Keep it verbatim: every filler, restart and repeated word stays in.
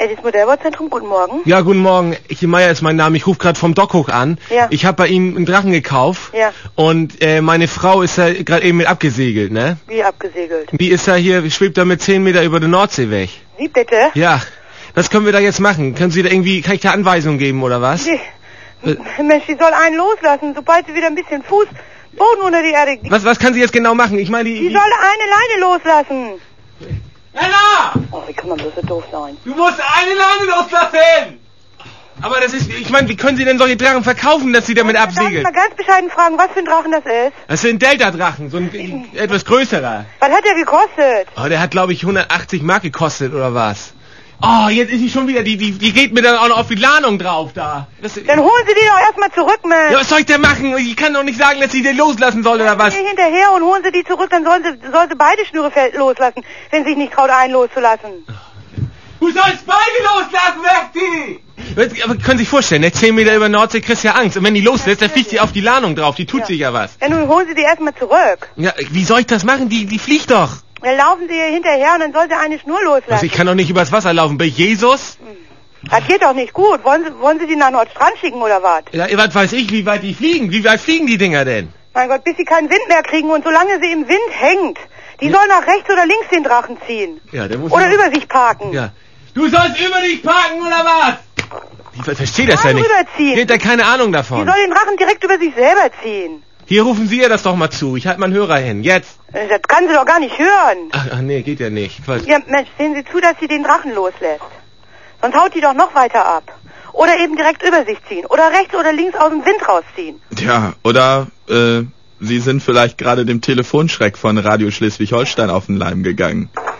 Edis Modellbauzentrum, guten Morgen. Ja, guten Morgen. Ichi Meier ist mein Name. Ich rufe gerade vom Dock hoch an. Ja. Ich habe bei Ihnen einen Drachen gekauft. Ja. Und äh, meine Frau ist ja gerade eben mit abgesegelt, ne? Wie abgesegelt? Die ist ja hier, schwebt da mit zehn Meter über der Nordsee weg. Wie bitte? Ja. Was können wir da jetzt machen? Können Sie da irgendwie, kann ich da Anweisungen geben oder was? Die, Mensch, die soll einen loslassen, sobald sie wieder ein bisschen Fuß, Boden unter die Erde... Die, Was, was kann sie jetzt genau machen? Ich meine, die... die soll eine Leine loslassen. Anna! Oh, wie kann man bloß so doof sein? Du musst eine Leine loslassen! Aber das ist, ich meine, wie können Sie denn solche Drachen verkaufen, dass Sie damit Darf ich absegeln? mal ganz bescheiden fragen, was für ein Drachen das ist? Das sind Delta-Drachen, so ein etwas größerer. Was hat der gekostet? Oh, der hat, glaube ich, hundertachtzig Mark gekostet, oder was? Oh, jetzt ist sie schon wieder, die, die, die geht mir dann auch noch auf die Ladung drauf, da. Das, Dann holen Sie die doch erstmal zurück, Mensch. ja, was soll ich denn machen? Ich kann doch nicht sagen, dass sie den loslassen soll, oder was? Geh hinterher und holen Sie die zurück, dann sollen Sie, sollen Sie beide Schnüre loslassen, wenn Sie sich nicht traut, einen loszulassen. Du sollst beide loslassen, Berti! Aber können Sie sich vorstellen, der zehn Meter über Nordsee kriegt ja Angst. Und wenn die loslässt, dann fliegt sie auf die Ladung drauf. Die tut Ja. sich ja was. Ja, nun holen Sie die erstmal zurück. Ja, wie soll ich das machen? Die, die fliegt doch. Dann laufen Sie ihr hinterher und dann soll sie eine Schnur loslassen. Also ich kann doch nicht übers Wasser laufen. Bei Jesus? Das geht doch nicht gut. Wollen Sie, wollen Sie die nach Nordstrand schicken oder was? Ja, was weiß ich, wie weit die fliegen? Wie weit fliegen die Dinger denn? Mein Gott, bis sie keinen Wind mehr kriegen und solange sie im Wind hängt, die soll nach rechts oder links den Drachen ziehen. Ja, der muss Oder ja- über sich parken. Ja. Du sollst über dich parken, oder was? Ich verstehe das Nein, ja nicht. rüberziehen. Die hat ja keine Ahnung Die davon. soll den Drachen direkt über sich selber ziehen. Hier rufen Sie ihr das doch mal zu. Ich halte meinen Hörer hin. Jetzt. Das kann sie doch gar nicht hören. Ach, ach nee, geht ja nicht. Quatsch. Ja, Mensch, sehen Sie zu, dass sie den Drachen loslässt. Sonst haut die doch noch weiter ab. Oder eben direkt über sich ziehen. Oder rechts oder links aus dem Wind rausziehen. Tja, oder äh, Sie sind vielleicht gerade dem Telefonschreck von Radio Schleswig-Holstein auf den Leim gegangen.